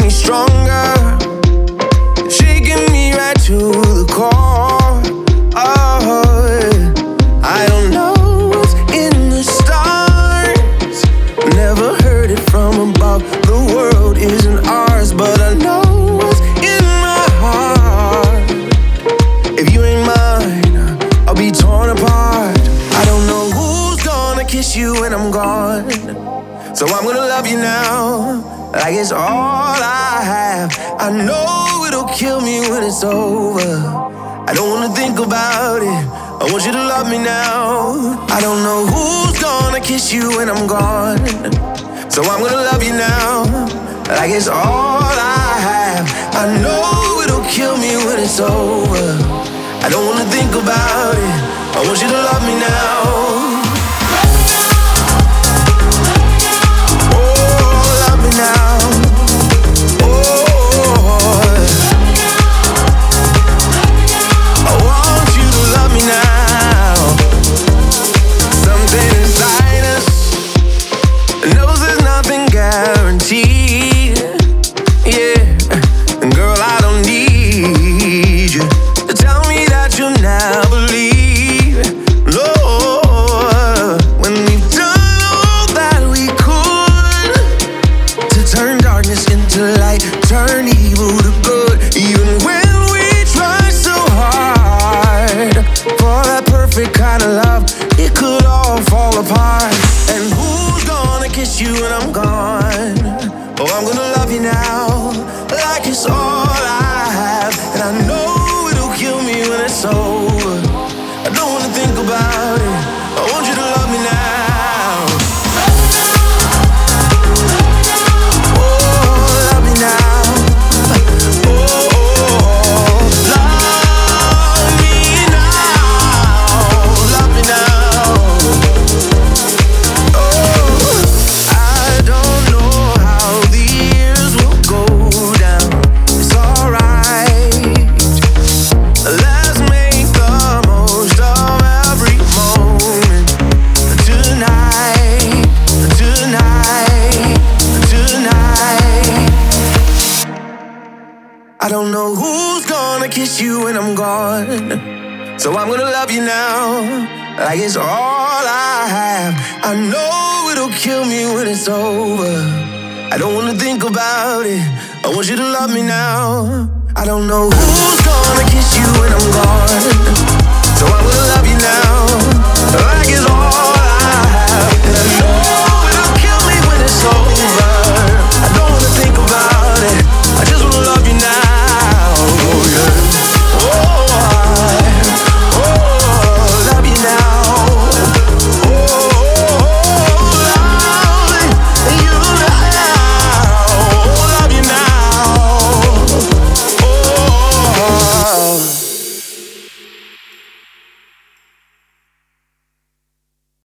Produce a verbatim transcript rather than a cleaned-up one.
me stronger, shaking me right to the core. Oh, I don't know what's in the stars, never heard it from above. The world isn't ours, but I know what's in my heart. If you ain't mine, I'll be torn apart. I don't know who's gonna kiss you when I'm gone, so I'm gonna love you now, like it's all I have. I know it'll kill me when it's over. I don't wanna think about it, I want you to love me now. I don't know who's gonna kiss you when I'm gone, so I'm gonna love you now, like it's all I have. I know it'll kill me when it's over. I don't wanna think about it, I want you to love me now. Now, oh, I want you to love me now. Something inside us knows there's nothing guaranteed. Yeah, and girl, I don't need you to tell me that you'll never leave. No, when we've done all that we could to turn darkness into light, turn evil to good. Even when we try so hard for that perfect kind of love, it could all fall apart. And who's gonna kiss you when I'm gone? Oh, I'm gonna love you now, like it's all I have. And I know it'll kill me when it's over. I don't wanna think about it, I want you to love me now. I don't know who's gonna kiss you when I'm gone, so I'm gonna love you now, like it's all I have. I know it'll kill me when it's over. I don't wanna think about it, I want you to love me now. I don't know who's gonna kiss you when I'm gone, so I'm gonna love you now, like it's all